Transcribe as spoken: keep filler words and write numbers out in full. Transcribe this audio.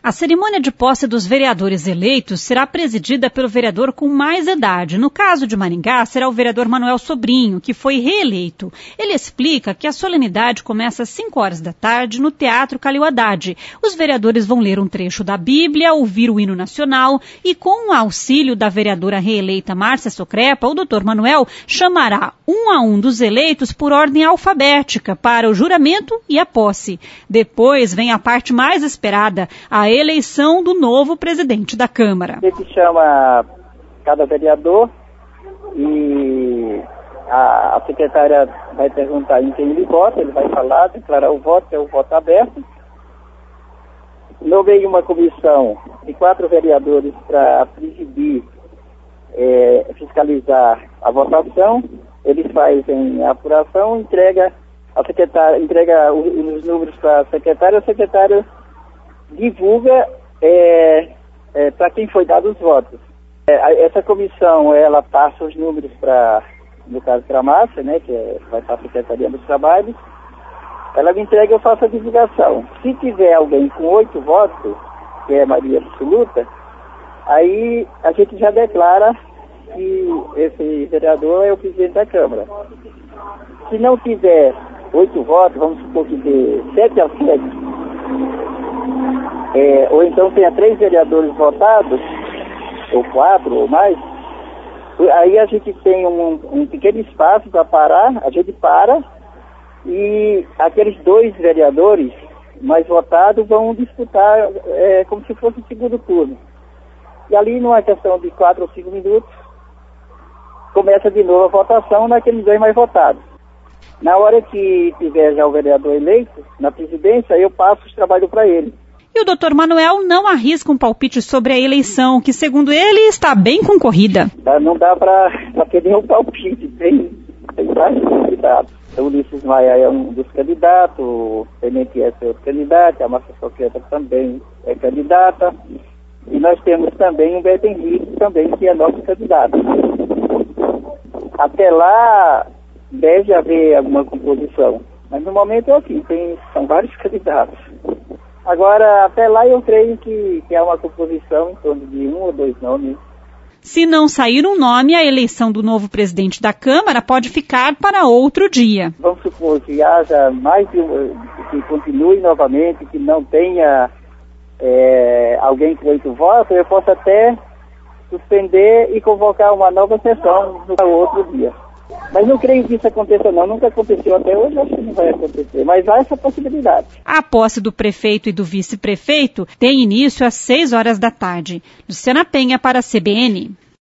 A cerimônia de posse dos vereadores eleitos será presidida pelo vereador com mais idade. No caso de Maringá, será o vereador Manuel Sobrinho, que foi reeleito. Ele explica que a solenidade começa às cinco horas da tarde no Teatro Calil Haddad. Os vereadores vão ler um trecho da Bíblia, ouvir o hino nacional e, com o auxílio da vereadora reeleita Márcia Socrepa, o doutor Manuel chamará um a um dos eleitos por ordem alfabética para o juramento e a posse. Depois vem a parte mais esperada, a eleição do novo presidente da Câmara. A gente chama cada vereador e a, a secretária vai perguntar em quem ele vota, ele vai falar, declarar o voto, que é o voto aberto. Nomeei uma comissão de quatro vereadores para presidir, é, fiscalizar a votação. Eles fazem a apuração, entrega a secretária, entrega os, os números para a secretária, a secretária divulga é, é, para quem foi dado os votos. É, essa comissão, ela passa os números para, no caso, para a Márcia, né, que é, vai para a Secretaria dos Trabalhos. Ela me entrega e eu faço a divulgação. Se tiver alguém com oito votos, que é maioria absoluta, aí a gente já declara que esse vereador é o presidente da Câmara. Se não tiver oito votos, vamos supor que dê sete a sete, É, ou então tenha três vereadores votados, ou quatro ou mais, aí a gente tem um, um pequeno espaço para parar, a gente para, e aqueles dois vereadores mais votados vão disputar é, como se fosse o segundo turno. E ali, numa questão de quatro ou cinco minutos, começa de novo a votação naqueles dois mais votados. Na hora que tiver já o vereador eleito na presidência, eu passo os trabalhos para ele. E o doutor Manuel não arrisca um palpite sobre a eleição, que, segundo ele, está bem concorrida. Não dá para ter nenhum palpite, tem, tem vários candidatos. O Ulisses Maia é um dos candidatos, o Tenente é outro candidato, a Márcia Socrepa também é candidata, e nós temos também o Beto Henrique, também, que é nosso candidato. Até lá, deve haver alguma composição, mas no momento é assim, tem, são vários candidatos. Agora, até lá eu creio que, que há uma composição em torno de um ou dois nomes. Se não sair um nome, a eleição do novo presidente da Câmara pode ficar para outro dia. Vamos supor que haja mais de um, que continue novamente, que não tenha é, alguém com oito votos, eu posso até suspender e convocar uma nova sessão no outro dia. Mas não creio que isso aconteça não, nunca aconteceu até hoje, acho que não vai acontecer, mas há essa possibilidade. A posse do prefeito e do vice-prefeito tem início às seis horas da tarde. Luciana Penha para a C B N.